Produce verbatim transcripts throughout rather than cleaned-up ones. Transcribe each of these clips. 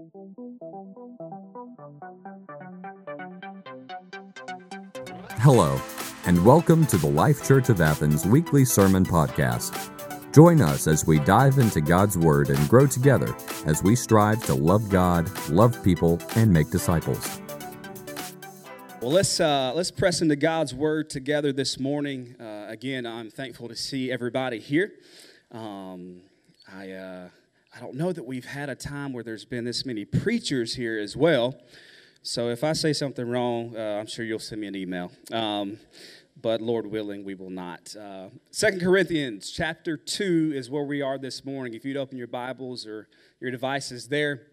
Hello, and welcome to the Life Church of Athens weekly sermon podcast. Join us as we dive into God's Word and grow together as we strive to love God, love people, and make disciples. Well, let's uh, let's press into God's Word together this morning. Uh, again, I'm thankful to see everybody here. Um, I uh, I don't know that we've had a time where there's been this many preachers here as well. So if I say something wrong, uh, I'm sure you'll send me an email. Um, but Lord willing, we will not. Uh, Second Corinthians chapter two is where we are this morning. If you'd open your Bibles or your devices there.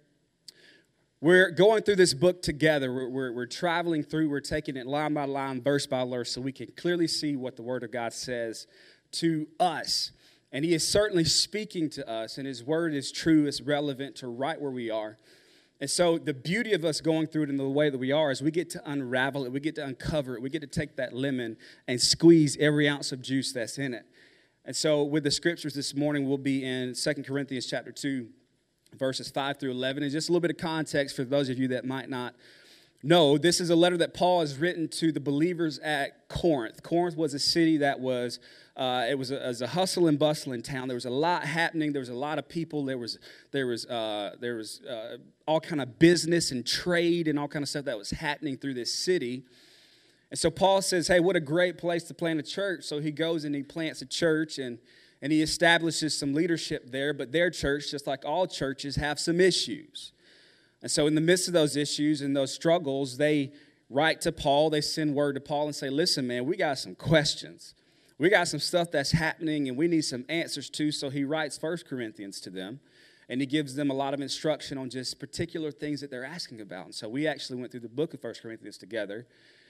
We're going through this book together. We're, we're, we're traveling through. We're taking it line by line, verse by verse, so we can clearly see what the Word of God says to us. And He is certainly speaking to us, and His Word is true. It's relevant to right where we are. And so the beauty of us going through it in the way that we are is we get to unravel it. We get to uncover it. We get to take that lemon and squeeze every ounce of juice that's in it. And so with the scriptures this morning, we'll be in Second Corinthians chapter two, verses five through eleven. And just a little bit of context for those of you that might not know, this is a letter that Paul has written to the believers at Corinth. Corinth was a city that was, uh, it was a, it was a hustle and bustle in town. There was a lot happening. There was a lot of people. There was there was uh, there was uh, all kind of business and trade and all kind of stuff that was happening through this city. And so Paul says, "Hey, what a great place to plant a church." So he goes and he plants a church and and he establishes some leadership there. But their church, just like all churches, have some issues. And so in the midst of those issues and those struggles, they write to Paul. They send word to Paul and say, "Listen, man, we got some questions. We got some stuff that's happening and we need some answers to." So he writes First Corinthians to them, and he gives them a lot of instruction on just particular things that they're asking about. And so we actually went through the book of First Corinthians together.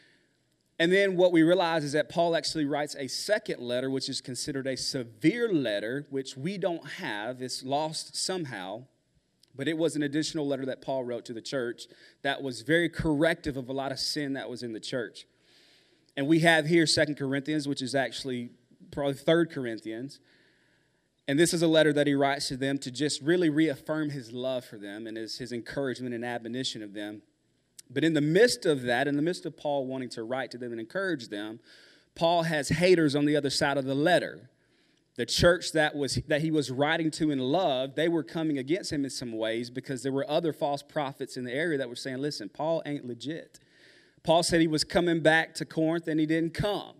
And then what we realize is that Paul actually writes a second letter, which is considered a severe letter, which we don't have. It's lost somehow. But it was an additional letter that Paul wrote to the church that was very corrective of a lot of sin that was in the church. And we have here Second Corinthians, which is actually probably Third Corinthians. And this is a letter that he writes to them to just really reaffirm his love for them and his, his encouragement and admonition of them. But in the midst of that, in the midst of Paul wanting to write to them and encourage them, Paul has haters on the other side of the letter. The church that was that he was writing to in love, they were coming against him in some ways because there were other false prophets in the area that were saying, "Listen, Paul ain't legit." Paul said he was coming back to Corinth and he didn't come.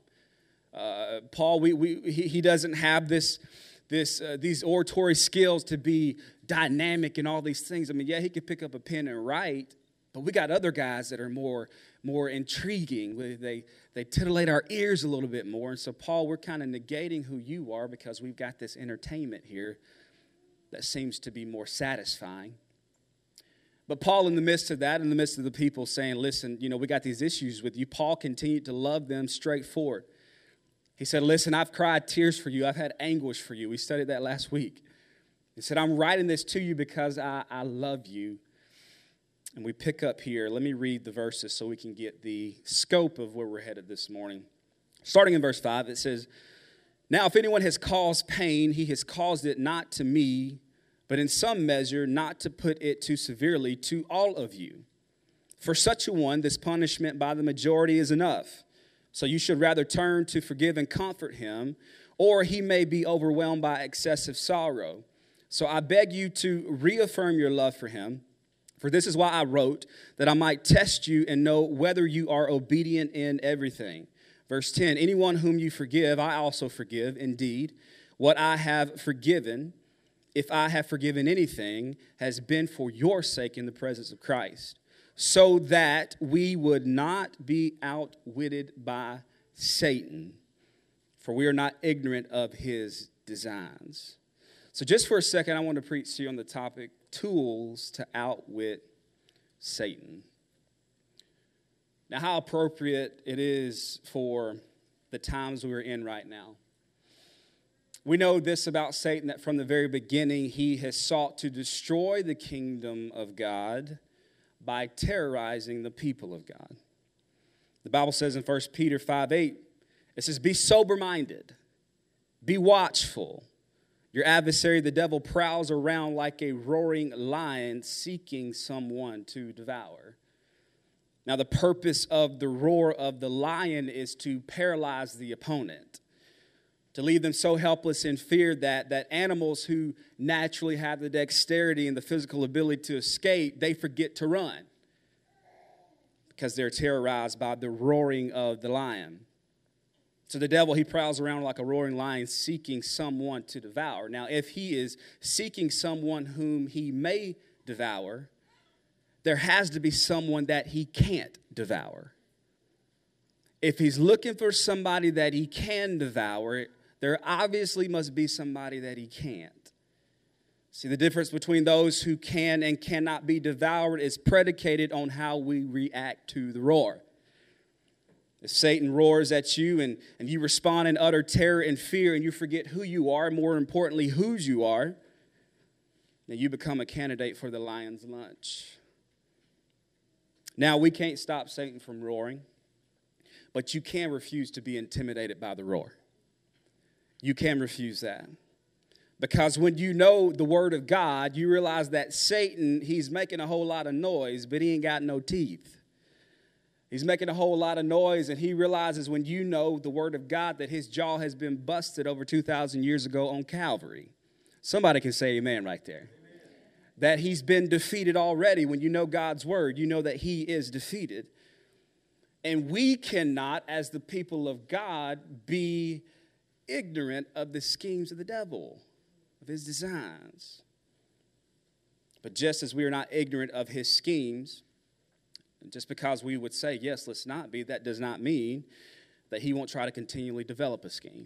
Uh, Paul, we, we he, he doesn't have this this uh, these oratory skills to be dynamic and all these things. I mean, yeah, he could pick up a pen and write, but we got other guys that are more more intriguing. They they titillate our ears a little bit more. And so, Paul, we're kind of negating who you are because we've got this entertainment here that seems to be more satisfying. But Paul, in the midst of that, in the midst of the people saying, "Listen, you know, we got these issues with you," Paul continued to love them straightforward. He said, "Listen, I've cried tears for you. I've had anguish for you." We studied that last week. He said, "I'm writing this to you because I, I love you." And we pick up here. Let me read the verses so we can get the scope of where we're headed this morning. Starting in verse five, it says, "Now if anyone has caused pain, he has caused it not to me, but in some measure not to put it too severely to all of you. For such a one, this punishment by the majority is enough. So you should rather turn to forgive and comfort him, or he may be overwhelmed by excessive sorrow. So I beg you to reaffirm your love for him. For this is why I wrote, that I might test you and know whether you are obedient in everything." Verse ten, "Anyone whom you forgive, I also forgive. Indeed, what I have forgiven, if I have forgiven anything, has been for your sake in the presence of Christ, so that we would not be outwitted by Satan, for we are not ignorant of his designs." So just for a second, I want to preach to you on the topic, tools to outwit Satan. Now, how appropriate it is for the times we're in right now. We know this about Satan, that from the very beginning, he has sought to destroy the kingdom of God by terrorizing the people of God. The Bible says in First Peter five eight, it says, "Be sober-minded, be watchful. Your adversary, the devil, prowls around like a roaring lion seeking someone to devour. Now, the purpose of the roar of the lion is to paralyze the opponent, to leave them so helpless in fear that, that animals who naturally have the dexterity and the physical ability to escape, they forget to run because they're terrorized by the roaring of the lion. So the devil, he prowls around like a roaring lion seeking someone to devour. Now, if he is seeking someone whom he may devour, there has to be someone that he can't devour. If he's looking for somebody that he can devour, there obviously must be somebody that he can't. See, the difference between those who can and cannot be devoured is predicated on how we react to the roar. If Satan roars at you and, and you respond in utter terror and fear and you forget who you are, more importantly, whose you are, then you become a candidate for the lion's lunch. Now, we can't stop Satan from roaring, but you can refuse to be intimidated by the roar. You can refuse that. Because when you know the word of God, you realize that Satan, he's making a whole lot of noise, but he ain't got no teeth. He's making a whole lot of noise, and he realizes when you know the word of God that his jaw has been busted over two thousand years ago on Calvary. Somebody can say amen right there. Amen. That he's been defeated already. When you know God's word, you know that he is defeated. And we cannot, as the people of God, be ignorant of the schemes of the devil, of his designs. But just as we are not ignorant of his schemes, just because we would say, yes, let's not be, that does not mean that he won't try to continually develop a scheme.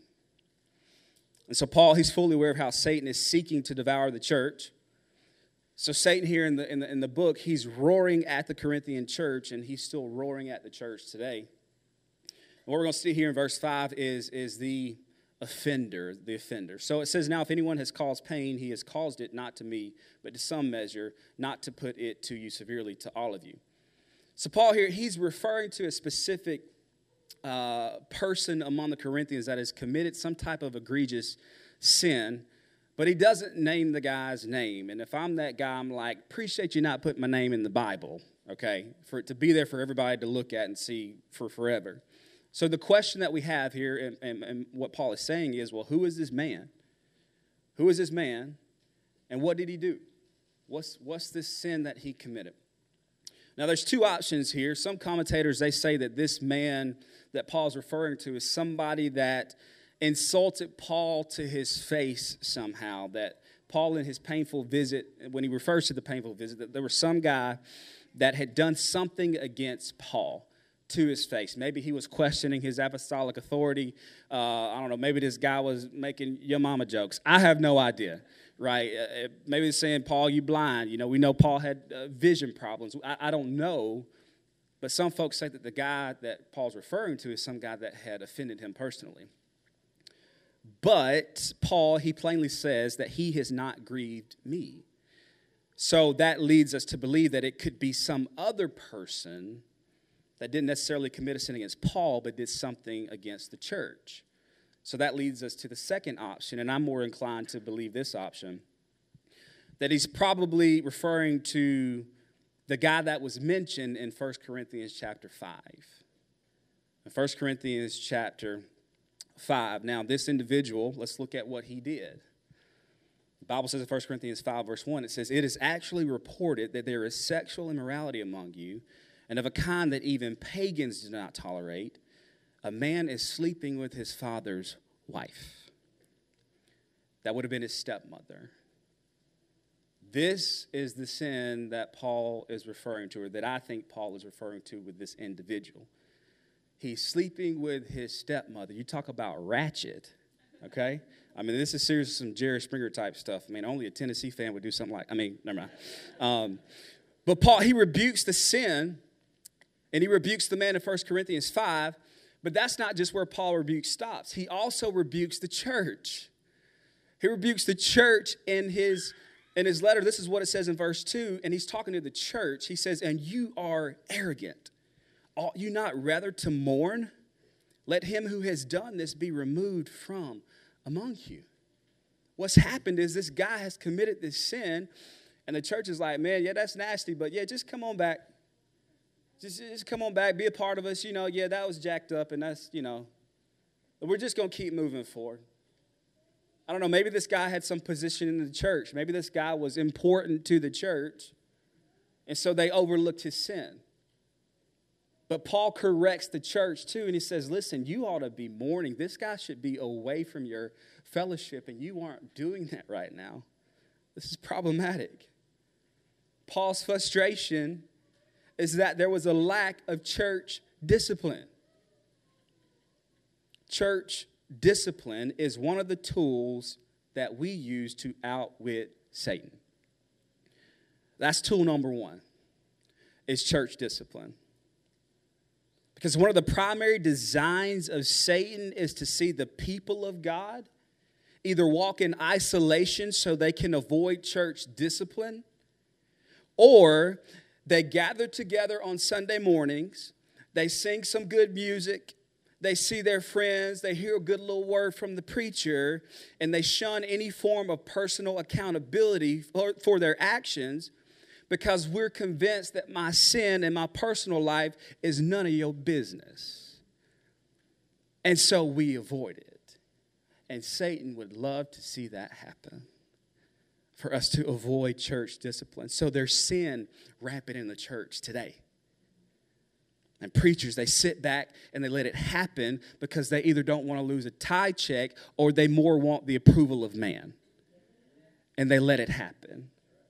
And so Paul, he's fully aware of how Satan is seeking to devour the church. So Satan here in the, in the, in the book, he's roaring at the Corinthian church, and he's still roaring at the church today. And what we're going to see here in verse five is, is the offender, the offender. So it says, now if anyone has caused pain, he has caused it not to me, but to some measure, not to put it to you severely, to all of you. So Paul here, he's referring to a specific uh, person among the Corinthians that has committed some type of egregious sin, but he doesn't name the guy's name. And if I'm that guy, I'm like, appreciate you not putting my name in the Bible, okay, for it to be there for everybody to look at and see for forever. So the question that we have here, and, and, and what Paul is saying is, well, who is this man? Who is this man, and what did he do? What's, what's this sin that he committed? Now, there's two options here. Some commentators, they say that this man that Paul's referring to is somebody that insulted Paul to his face somehow, that Paul in his painful visit, when he refers to the painful visit, that there was some guy that had done something against Paul to his face. Maybe he was questioning his apostolic authority. Uh, I don't know, maybe this guy was making your mama jokes. I have no idea. Right? Uh, maybe it's saying, Paul, you blind. You know, we know Paul had uh, vision problems. I, I don't know. But some folks say that the guy that Paul's referring to is some guy that had offended him personally. But Paul, he plainly says that he has not grieved me. So that leads us to believe that it could be some other person that didn't necessarily commit a sin against Paul, but did something against the church. So that leads us to the second option, and I'm more inclined to believe this option, that he's probably referring to the guy that was mentioned in First Corinthians chapter five. In First Corinthians chapter five. Now, this individual, let's look at what he did. The Bible says in First Corinthians five, verse one, it says, it is actually reported that there is sexual immorality among you, and of a kind that even pagans do not tolerate. A man is sleeping with his father's wife. That would have been his stepmother. This is the sin that Paul is referring to, or that I think Paul is referring to with this individual. He's sleeping with his stepmother. You talk about ratchet, okay? I mean, this is seriously some Jerry Springer type stuff. I mean, only a Tennessee fan would do something like, I mean, never mind. Um, but Paul, he rebukes the sin, and he rebukes the man in First Corinthians five. But that's not just where Paul rebukes stops. He also rebukes the church. He rebukes the church in his, in his letter. This is what it says in verse two, and he's talking to the church. He says, and you are arrogant. Ought you not rather to mourn? Let him who has done this be removed from among you. what's happened is this guy has committed this sin, and the church is like, man, yeah, that's nasty, but yeah, just come on back. Just, just come on back, be a part of us. You know, yeah, that was jacked up, and that's, you know, we're just going to keep moving forward. I don't know, maybe this guy had some position in the church. Maybe this guy was important to the church, and so they overlooked his sin. But Paul corrects the church too, and he says, listen, you ought to be mourning. This guy should be away from your fellowship, and you aren't doing that right now. This is problematic. Paul's frustration is that there was a lack of church discipline. Church discipline is one of the tools that we use to outwit Satan. That's tool number one, is church discipline. Because one of the primary designs of Satan is to see the people of God either walk in isolation so they can avoid church discipline, or they gather together on Sunday mornings, they sing some good music, they see their friends, they hear a good little word from the preacher, and they shun any form of personal accountability for, for their actions because we're convinced that my sin in my personal life is none of your business. And so we avoid it. And Satan would love to see that happen, for us to avoid church discipline. So there's sin rampant in the church today. And preachers, they sit back and they let it happen because they either don't want to lose a tithe check or they more want the approval of man. And they let it happen.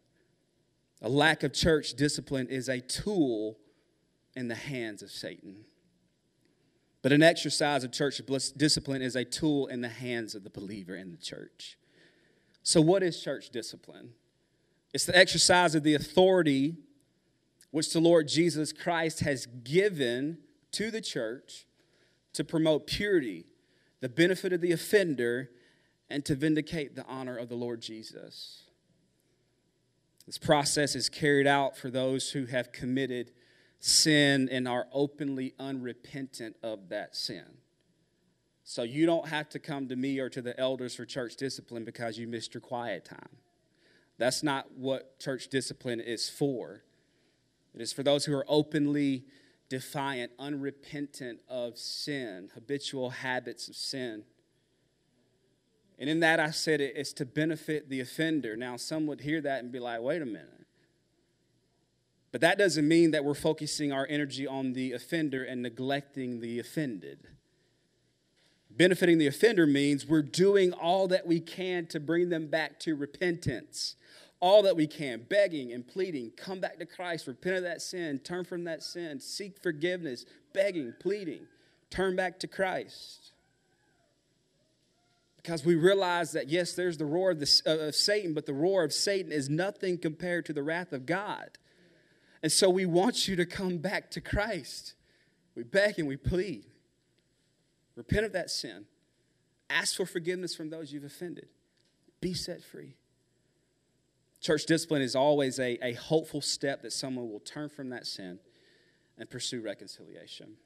A lack of church discipline is a tool in the hands of Satan. But an exercise of church discipline is a tool in the hands of the believer in the church. So what is church discipline? It's the exercise of the authority which the Lord Jesus Christ has given to the church to promote purity, the benefit of the offender, and to vindicate the honor of the Lord Jesus. This process is carried out for those who have committed sin and are openly unrepentant of that sin. So you don't have to come to me or to the elders for church discipline because you missed your quiet time. That's not what church discipline is for. It is for those who are openly defiant, unrepentant of sin, habitual habits of sin. And in that I said it is to benefit the offender. Now some would hear that and be like, wait a minute. But that doesn't mean that we're focusing our energy on the offender and neglecting the offended. Benefiting the offender means we're doing all that we can to bring them back to repentance. All that we can, begging and pleading, come back to Christ, repent of that sin, turn from that sin, seek forgiveness, begging, pleading, turn back to Christ. Because we realize that, yes, there's the roar of, the, uh, of Satan, but the roar of Satan is nothing compared to the wrath of God. And so we want you to come back to Christ. We beg and we plead. Repent of that sin. Ask for forgiveness from those you've offended. Be set free. Church discipline is always a, a hopeful step that someone will turn from that sin and pursue reconciliation.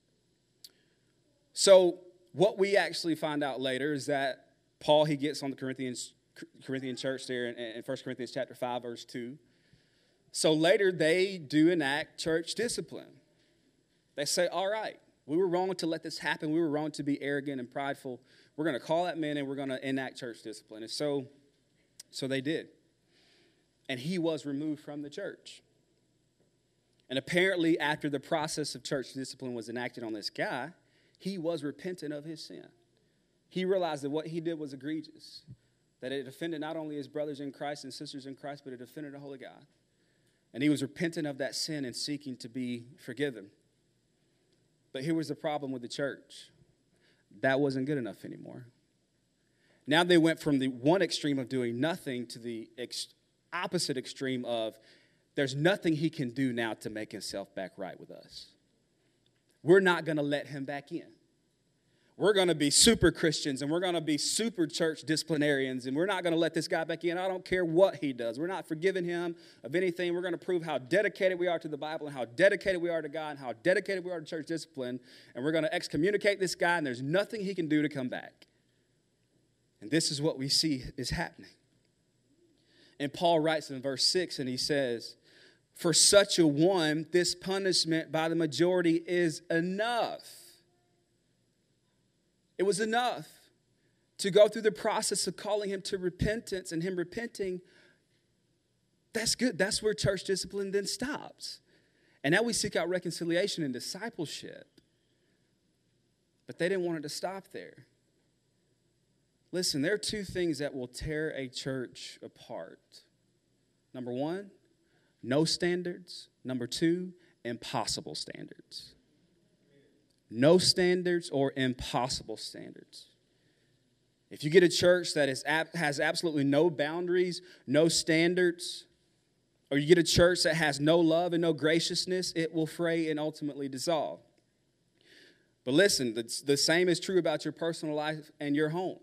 So what we actually find out later is that Paul, he gets on the Corinthians, Corinthian church there in, in First Corinthians chapter five, verse two. So later they do enact church discipline. They say, all right, we were wrong to let this happen. We were wrong to be arrogant and prideful. We're going to call that man and we're going to enact church discipline. And so, so they did. And he was removed from the church. And apparently, after the process of church discipline was enacted on this guy, he was repentant of his sin. He realized that what he did was egregious, that it offended not only his brothers in Christ and sisters in Christ, but it offended the Holy God. And he was repentant of that sin and seeking to be forgiven. But here was the problem with the church. That wasn't good enough anymore. Now they went from the one extreme of doing nothing to the ex- opposite extreme of there's nothing he can do now to make himself back right with us. We're not going to let him back in. We're going to be super Christians and we're going to be super church disciplinarians and we're not going to let this guy back in. I don't care what he does. We're not forgiving him of anything. We're going to prove how dedicated we are to the Bible and how dedicated we are to God and how dedicated we are to church discipline. And we're going to excommunicate this guy and there's nothing he can do to come back. And this is what we see is happening. And Paul writes in verse six, and he says, for such a one, this punishment by the majority is enough. It was enough to go through the process of calling him to repentance and him repenting. That's good. That's where church discipline then stops. And now we seek out reconciliation and discipleship. But they didn't want it to stop there. Listen, there are two things that will tear a church apart. Number one, no standards. Number two, impossible standards. No standards or impossible standards. If you get a church that is, has absolutely no boundaries, no standards, or you get a church that has no love and no graciousness, it will fray and ultimately dissolve. But listen, the, the same is true about your personal life and your home.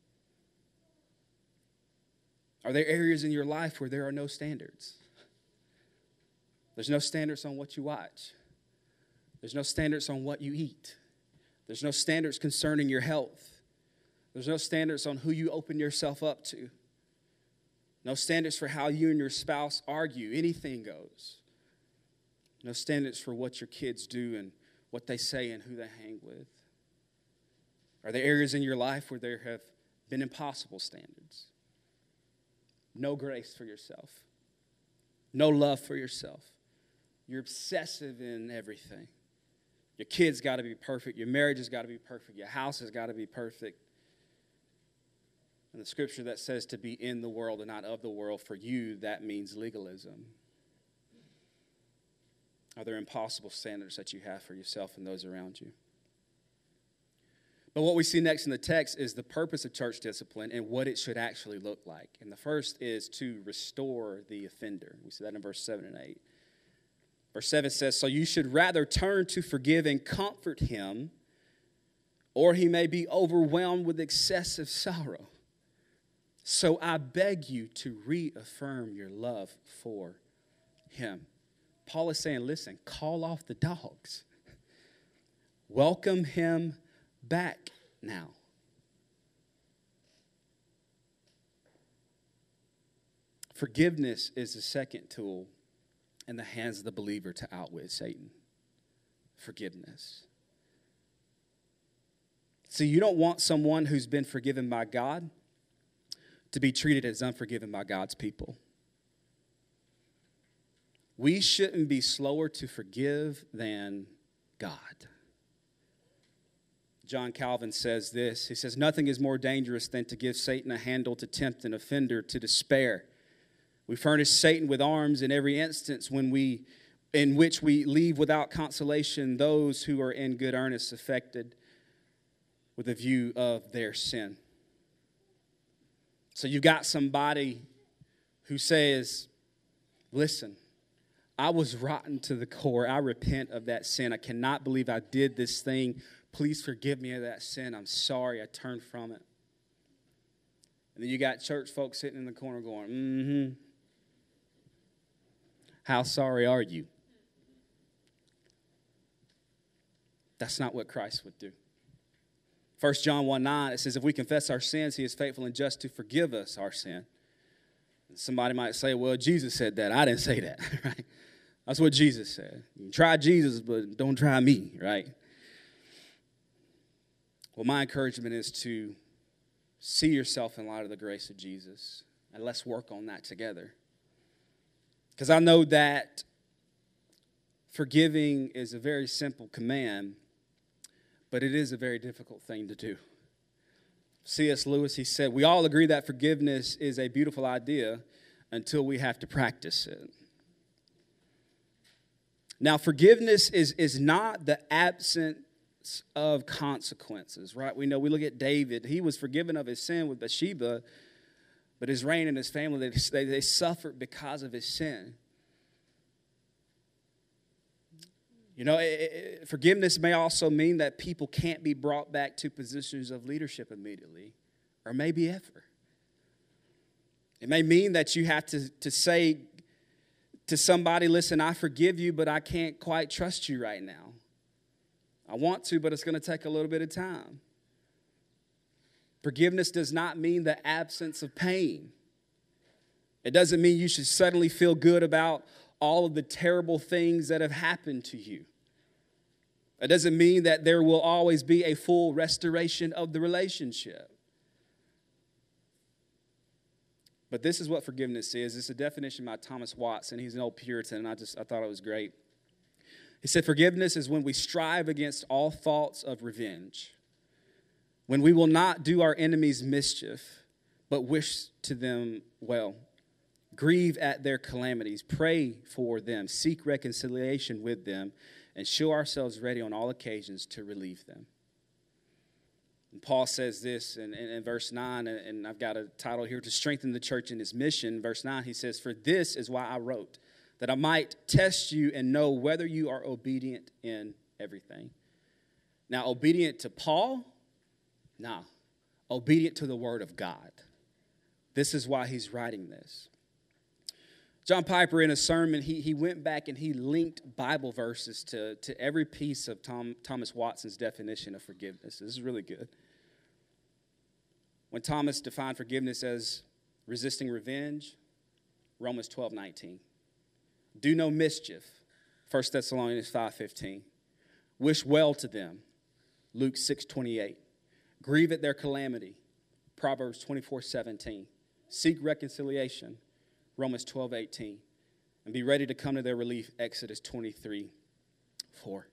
Are there areas in your life where there are no standards? There's no standards on what you watch. There's no standards on what you eat. There's no standards concerning your health. There's no standards on who you open yourself up to. No standards for how you and your spouse argue. Anything goes. No standards for what your kids do and what they say and who they hang with. Are there areas in your life where there have been impossible standards? No grace for yourself. No love for yourself. You're obsessive in everything. Your kids got to be perfect. Your marriage has got to be perfect. Your house has got to be perfect. And the scripture that says to be in the world and not of the world, for you, that means legalism. Are there impossible standards that you have for yourself and those around you? But what we see next in the text is the purpose of church discipline and what it should actually look like. And the first is to restore the offender. We see that in verse seven and eight. Verse seven says, so you should rather turn to forgive and comfort him, or he may be overwhelmed with excessive sorrow. So I beg you to reaffirm your love for him. Paul is saying, listen, call off the dogs. Welcome him back now. Forgiveness is the second tool in the hands of the believer to outwit Satan. Forgiveness. See, you don't want someone who's been forgiven by God to be treated as unforgiven by God's people. We shouldn't be slower to forgive than God. John Calvin says this. He says, nothing is more dangerous than to give Satan a handle to tempt an offender to despair. We furnish Satan with arms in every instance when we, in which we leave without consolation those who are in good earnest affected with a view of their sin. So you've got somebody who says, listen, I was rotten to the core. I repent of that sin. I cannot believe I did this thing. Please forgive me of that sin. I'm sorry. I turned from it. And then you got church folks sitting in the corner going, mm-hmm. How sorry are you? That's not what Christ would do. First John one nine, it says, if we confess our sins, he is faithful and just to forgive us our sin. And somebody might say, well, Jesus said that. I didn't say that, right? That's what Jesus said. You can try Jesus, but don't try me, right? Well, my encouragement is to see yourself in light of the grace of Jesus, and let's work on that together. Because I know that forgiving is a very simple command, but it is a very difficult thing to do. C S Lewis, he said, we all agree that forgiveness is a beautiful idea until we have to practice it. Now, forgiveness is, is not the absence of consequences, right? We know, we look at David. He was forgiven of his sin with Bathsheba, but his reign and his family, they, they suffered because of his sin. You know, it, it, forgiveness may also mean that people can't be brought back to positions of leadership immediately, or maybe ever. It may mean that you have to, to say to somebody, listen, I forgive you, but I can't quite trust you right now. I want to, but it's going to take a little bit of time. Forgiveness does not mean the absence of pain. It doesn't mean you should suddenly feel good about all of the terrible things that have happened to you. It doesn't mean that there will always be a full restoration of the relationship. But this is what forgiveness is. It's a definition by Thomas Watson. He's an old Puritan, and I just I thought it was great. He said, forgiveness is when we strive against all thoughts of revenge, when we will not do our enemies mischief, but wish to them well, grieve at their calamities, pray for them, seek reconciliation with them, and show ourselves ready on all occasions to relieve them. And Paul says this in, in, in verse nine, and, and I've got a title here, to strengthen the church in his mission. Verse nine, he says, for this is why I wrote, that I might test you and know whether you are obedient in everything. Now, obedient to Paul? No. Obedient to the word of God. This is why he's writing this. John Piper, in a sermon, he, he went back and he linked Bible verses to, to every piece of Tom, Thomas Watson's definition of forgiveness. This is really good. When Thomas defined forgiveness as resisting revenge, Romans twelve nineteen. Do no mischief, First Thessalonians five fifteen. Wish well to them, Luke six twenty-eight. Grieve at their calamity, Proverbs twenty-four seventeen. Seek reconciliation, Romans twelve eighteen. And be ready to come to their relief, Exodus twenty-three four.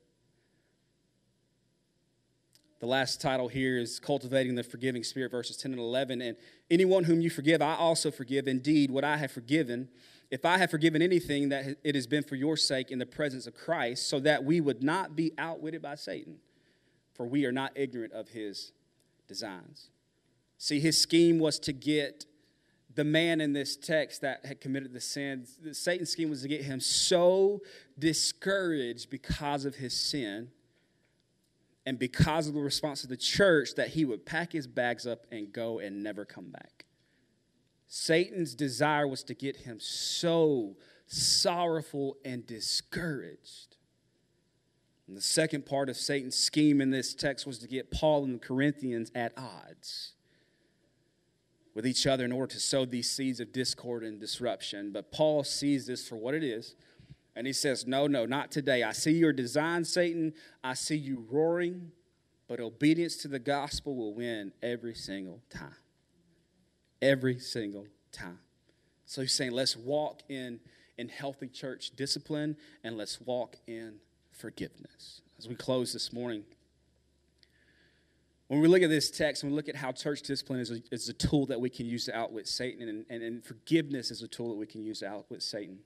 The last title here is Cultivating the Forgiving Spirit, verses ten and eleven. And anyone whom you forgive, I also forgive. Indeed, what I have forgiven, if I have forgiven anything, that it has been for your sake in the presence of Christ, so that we would not be outwitted by Satan, for we are not ignorant of his designs. See, his scheme was to get the man in this text that had committed the sin. Satan's scheme was to get him so discouraged because of his sin and because of the response of the church that he would pack his bags up and go and never come back. Satan's desire was to get him so sorrowful and discouraged. And the second part of Satan's scheme in this text was to get Paul and the Corinthians at odds with each other in order to sow these seeds of discord and disruption. But Paul sees this for what it is, and he says, no, no, not today. I see your design, Satan. I see you roaring, but obedience to the gospel will win every single time. Every single time. So he's saying, let's walk in, in healthy church discipline, and let's walk in forgiveness. As we close this morning, when we look at this text and we look at how church discipline is a, is a tool that we can use to outwit Satan, and, and, and forgiveness is a tool that we can use to outwit Satan.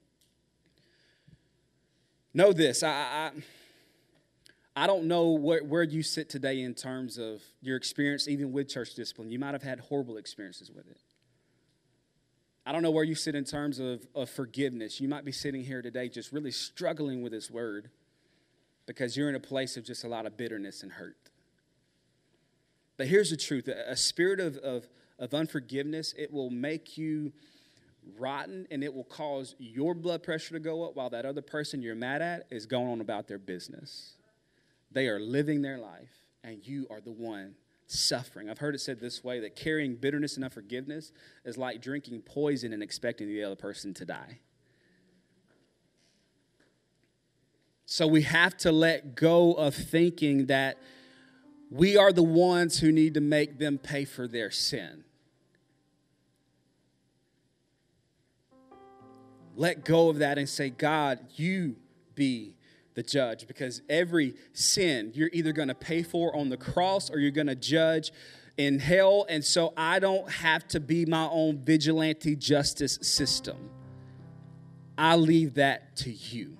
Know this, I, I, I don't know where, where you sit today in terms of your experience even with church discipline. You might have had horrible experiences with it. I don't know where you sit in terms of, of forgiveness. You might be sitting here today just really struggling with this word because you're in a place of just a lot of bitterness and hurt. But here's the truth. A spirit of, of, of unforgiveness, it will make you rotten, and it will cause your blood pressure to go up while that other person you're mad at is going on about their business. They are living their life, and you are the one suffering. I've heard it said this way, that carrying bitterness and unforgiveness is like drinking poison and expecting the other person to die. So we have to let go of thinking that we are the ones who need to make them pay for their sin. Let go of that and say, God, you be the judge, because every sin you're either going to pay for on the cross or you're going to judge in hell. And so I don't have to be my own vigilante justice system. I leave that to you.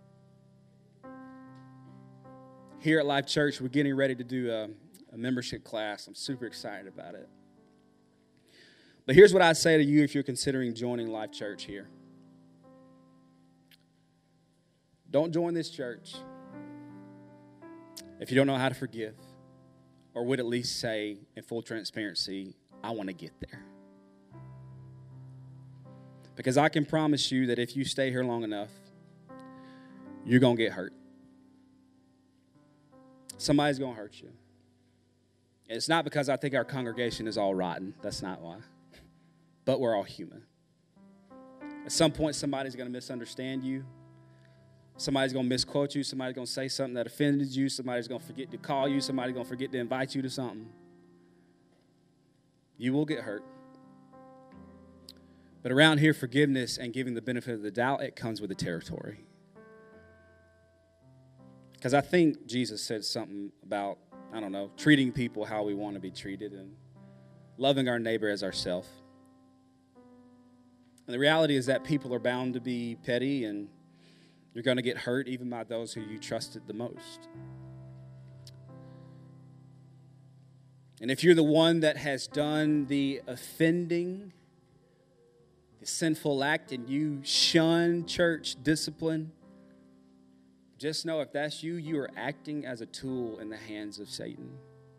Here at Life Church, we're getting ready to do a, a membership class. I'm super excited about it. But here's what I'd say to you if you're considering joining Life Church here. Don't join this church if you don't know how to forgive, or would at least say in full transparency, I want to get there. Because I can promise you that if you stay here long enough, you're going to get hurt. Somebody's going to hurt you. It's not because I think our congregation is all rotten. That's not why. But we're all human. At some point, somebody's going to misunderstand you. Somebody's going to misquote you. Somebody's going to say something that offended you. Somebody's going to forget to call you. Somebody's going to forget to invite you to something. You will get hurt. But around here, forgiveness and giving the benefit of the doubt, it comes with the territory. Because I think Jesus said something about, I don't know, treating people how we want to be treated and loving our neighbor as ourselves. And the reality is that people are bound to be petty, and you're going to get hurt even by those who you trusted the most. And if you're the one that has done the offending, the sinful act, and you shun church discipline, just know if that's you, you are acting as a tool in the hands of Satan.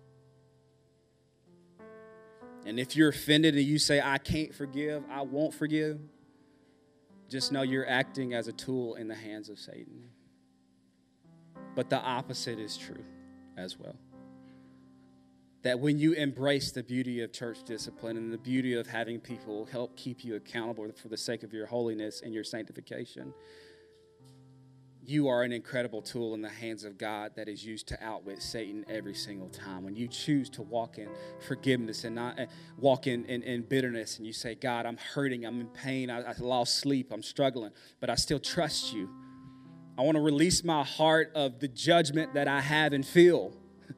And if you're offended and you say, I can't forgive, I won't forgive, just know you're acting as a tool in the hands of Satan. But the opposite is true as well. That when you embrace the beauty of church discipline and the beauty of having people help keep you accountable for the sake of your holiness and your sanctification, you are an incredible tool in the hands of God that is used to outwit Satan every single time. When you choose to walk in forgiveness and not uh, walk in, in, in bitterness, and you say, God, I'm hurting, I'm in pain, I, I lost sleep, I'm struggling, but I still trust you. I want to release my heart of the judgment that I have and feel.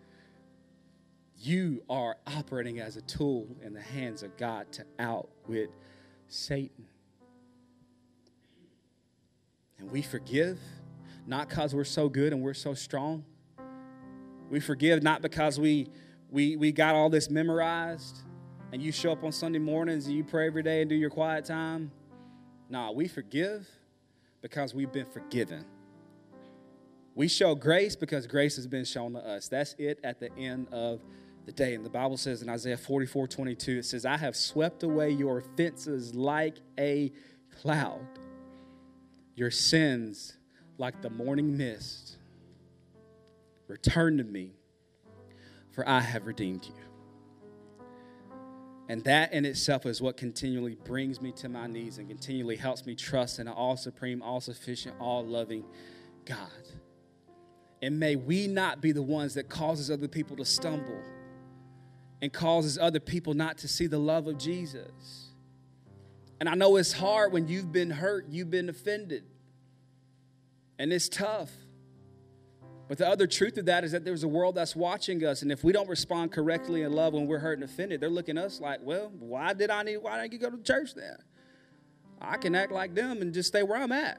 You are operating as a tool in the hands of God to outwit Satan. And we forgive. Not because we're so good and we're so strong. We forgive not because we, we, we got all this memorized and you show up on Sunday mornings and you pray every day and do your quiet time. Nah, we forgive because we've been forgiven. We show grace because grace has been shown to us. That's it at the end of the day. And the Bible says in Isaiah forty-four twenty-two, it says, I have swept away your offenses like a cloud. Your sins like the morning mist. Return to me, for I have redeemed you. And that in itself is what continually brings me to my knees and continually helps me trust in an all-supreme, all-sufficient, all-loving God. And may we not be the ones that causes other people to stumble and causes other people not to see the love of Jesus. And I know it's hard when you've been hurt, you've been offended. And it's tough. But the other truth of that is that there's a world that's watching us. And if we don't respond correctly in love when we're hurt and offended, they're looking at us like, well, why did I need, why didn't you go to church then? I can act like them and just stay where I'm at.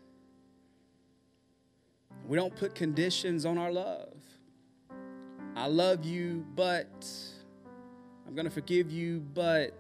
We don't put conditions on our love. I love you, but I'm going to forgive you, but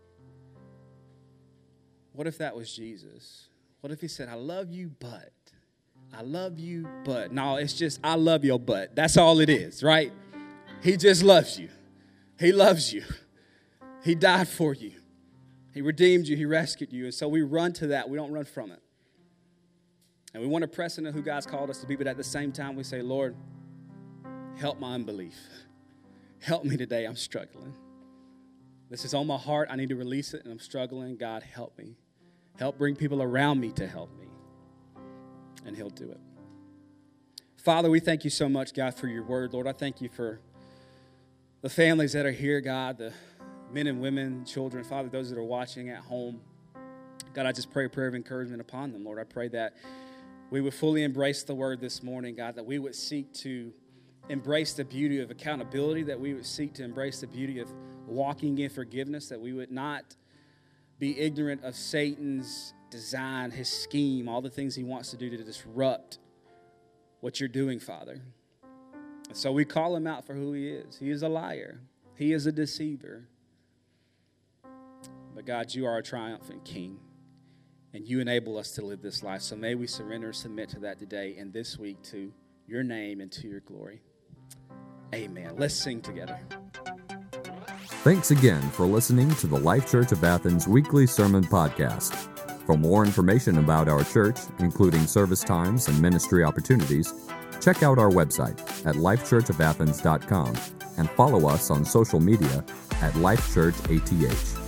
what if that was Jesus? What if he said, I love you, but I love you, but no, it's just I love your butt. That's all it is, right? He just loves you. He loves you. He died for you. He redeemed you. He rescued you. And so we run to that. We don't run from it. And we want to press into who God's called us to be, but at the same time we say, Lord, help my unbelief. Help me today. I'm struggling. This is on my heart. I need to release it, and I'm struggling. God, help me. Help bring people around me to help me. And he'll do it. Father, we thank you so much, God, for your word. Lord, I thank you for the families that are here, God, the men and women, children, Father, those that are watching at home. God, I just pray a prayer of encouragement upon them, Lord. I pray that we would fully embrace the word this morning, God, that we would seek to embrace the beauty of accountability, that we would seek to embrace the beauty of walking in forgiveness, that we would not be ignorant of Satan's design, his scheme, all the things he wants to do to disrupt what you're doing, Father. And so we call him out for who he is. He is a liar. He is a deceiver. But God, you are a triumphant King, and you enable us to live this life. So may we surrender and submit to that today and this week to your name and to your glory. Amen. Let's sing together. Thanks again for listening to the Life Church of Athens weekly sermon podcast. For more information about our church, including service times and ministry opportunities, check out our website at life church of athens dot com and follow us on social media at Life Church A T H.